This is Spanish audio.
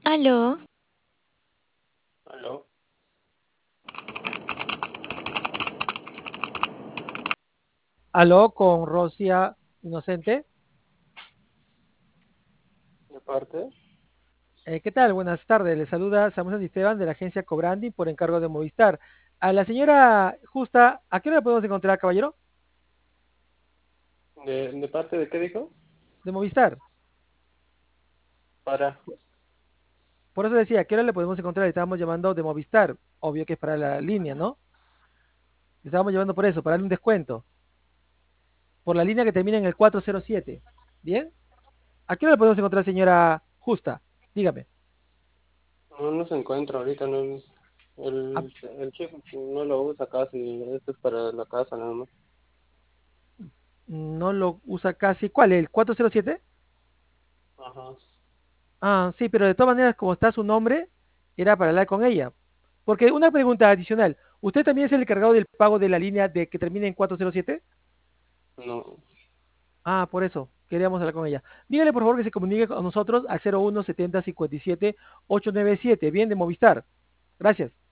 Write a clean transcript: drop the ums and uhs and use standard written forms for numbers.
Aló, Aló, Aló, con Rosia Inocente. de parte, ¿Qué tal? Buenas tardes. Le saluda Samuel Esteban de la agencia Cobrandi por encargo de Movistar. A la señora Justa, ¿a qué hora la podemos encontrar, caballero? de parte de qué dijo? De Movistar. Para, Por eso decía, ¿a qué hora le podemos encontrar? Le estábamos llamando de Movistar. Obvio que es para la línea, ¿no? Le estábamos llamando por eso, para darle un descuento. Por la línea que termina en el 407. ¿Bien? ¿A qué hora le podemos encontrar, señora Justa? Dígame. no se encuentra ahorita, no, Ah, el chip no lo usa casi, esto es para la casa nada más. no lo usa casi. ¿Cuál? ¿El 407? Ajá, Ah, sí, pero de todas maneras, como está su nombre, era para hablar con ella. Porque una pregunta adicional, ¿usted también es el encargado del pago de la línea de que termine en 407? no, Ah, por eso, queríamos hablar con ella. Dígale por favor que se comunique con nosotros al 01 70 57 897, bien de Movistar. Gracias.